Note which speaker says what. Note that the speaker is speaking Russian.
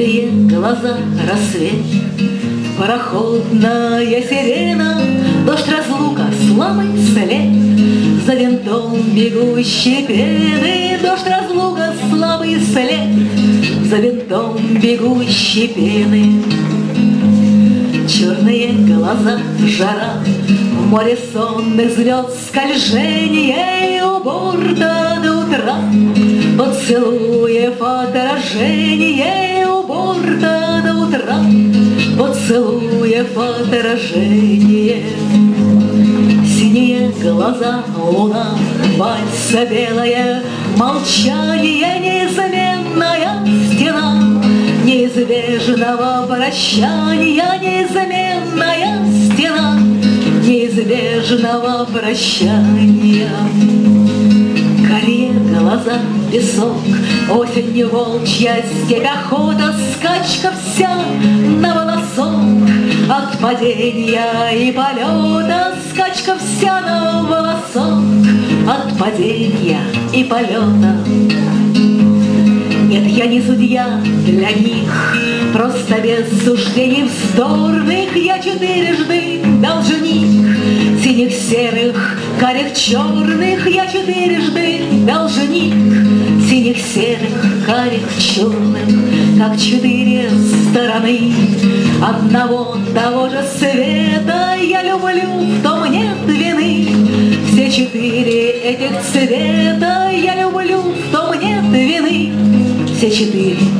Speaker 1: Карие глаза, рассвет, пароходная сирена, дождь, разлука, слабый след, за винтом бегущей пены, дождь, разлука, слабый след, за винтом бегущей пены. Черные глаза, жара, в море сонных звезд скольжение у борта до утра, поцелуев отражение у борта до утра, поцелуев отражение. Синие глаза, луна, вальса белая, молчание, неизменная стена неизбежного прощания, неизменная стена неизбежного прощания. Карие глаза, песок, осень волчья степь, охота, скачка вся на волосок, от падения и полета, скачка вся на волосок, от падения и полета. Нет, я не судья для них, просто без суждений вздорных я четырежды должник. Синих, серых, карих, черных я четырежды должник. Синих, серых, карих, черных, как четыре стороны одного того же света. Я люблю, в том нет вины. Все четыре этих цвета я люблю, в том нет вины. Все четыре